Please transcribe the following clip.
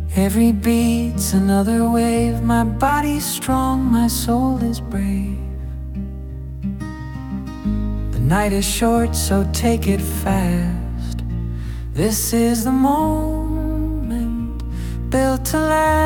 Every beat's another wave. My body's strong, my soul is brave. The night is short, so take it fast. This is the moment, built to last.